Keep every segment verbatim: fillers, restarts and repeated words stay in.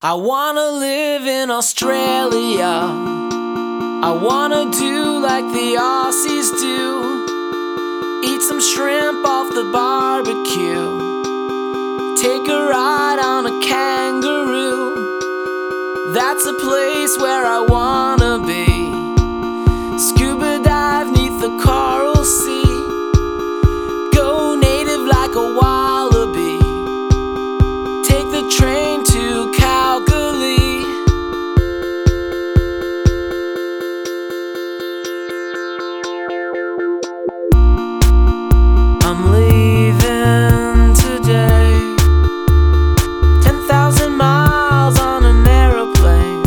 I wanna live in Australia. I wanna do like the Aussies do. Eat some shrimp off the barbecue. Take a ride on a kangaroo. That's a place where I wanna be. Scuba dive neath the coral sea. Go native like a wallaby. Take the train to Calgary. I'm leaving today. Ten thousand miles on an aeroplane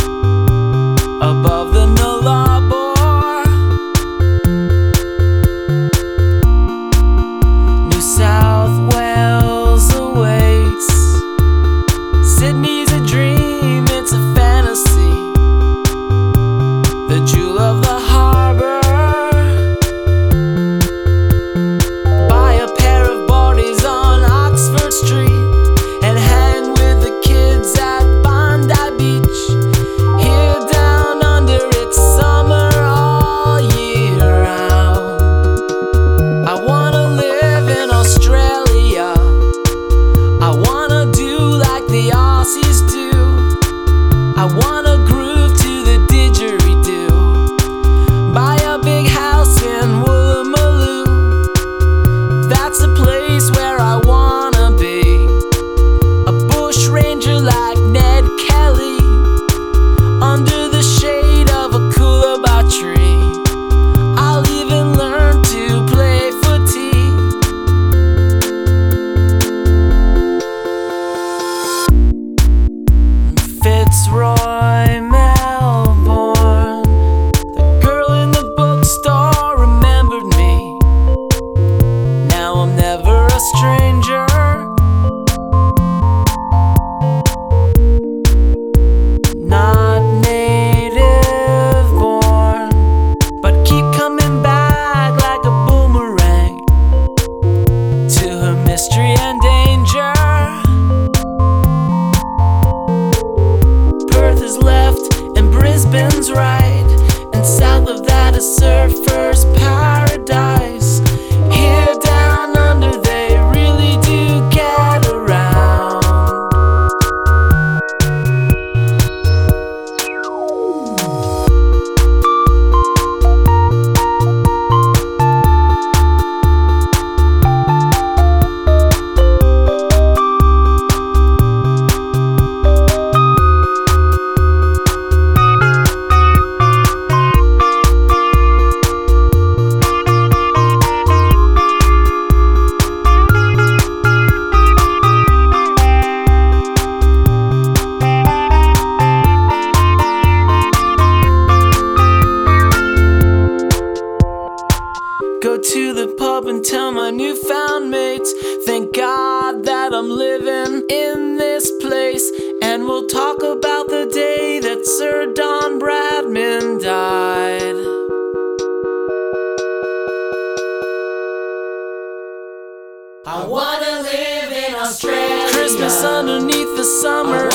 above the Nullarbor. New South Wales awaits. Sydney's a dream, it's a fantasy. The jewel of the harbor. Buy a pair of boardies on Oxford Street and hang with the kids at Bondi Beach. Here down under, it's summer all year round. I wanna live in Australia. I wanna do like the Aussies do. I wanna groove to the didgeridoo. Buy a big house in Woolloomooloo. That's a place where I wanna be. A bush ranger like Ned Kelly, under the shade of a coolabah tree. I'll even learn to play footy. Fitzroy, Melbourne. The girl in the bookstore remembered me. Now I'm never a stranger. Not native born, but keep coming back like a boomerang to her mystery and danger. Perth is left and Brisbane's right, and south of that a surfer's paradise. Here down under they really do get around. Go to the pub and tell my newfound mates, thank God that I'm living in this place. And we'll talk about the day that Sir Don Bradman died. I wanna live in Australia. Christmas underneath the summer